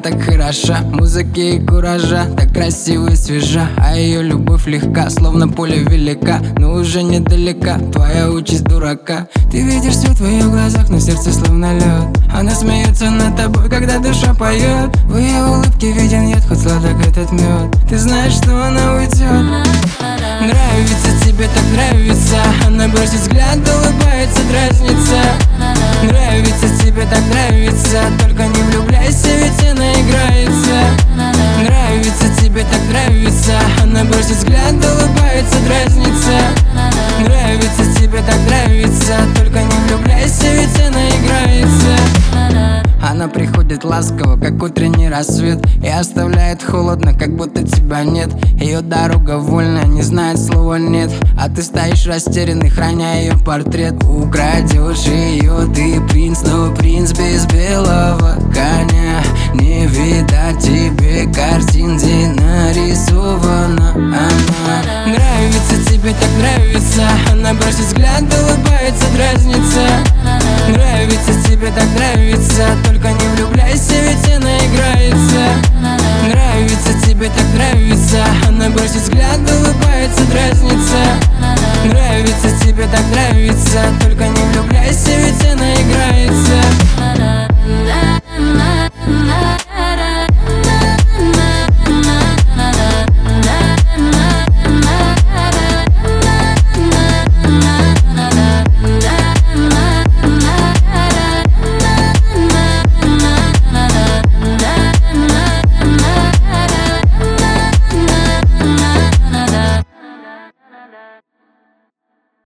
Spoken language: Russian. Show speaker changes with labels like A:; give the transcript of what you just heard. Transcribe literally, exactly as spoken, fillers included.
A: так хороша, музыки и куража, так красиво и свежа. А ее любовь легка, словно поле велика, но уже недалека твоя участь дурака. Ты видишь свет в ее глазах, но сердце словно лед. Она смеется над тобой, когда душа поет. В ее улыбке виден яд, хоть сладок этот мед. Ты знаешь, что она уйдет. Нравится тебе, так нравится. Она бросит взгляд, улыбается, дразнится. Нравится тебе, так нравится. Только не влюбляйся, ведь она играется. Нравится тебе, так нравится. Она бросит взгляд, улыбается, дразнится. Нравится тебе, так нравится. Только не влюбляйся, ведь она играется. Она приходит ласково, как утренний рассвет, и оставляет холодно, как будто тебя нет. Ее дорога вольная, не знает слова нет. А ты стоишь растерянный, храня ее портрет. Украдешь ее, ты принц, но принц без белого коня. Не видать тебе картин, где нарисована она. Нравится тебе, так нравится. Она бросит взгляд, улыбается, дразнится. Нравится тебе, так нравится. Только не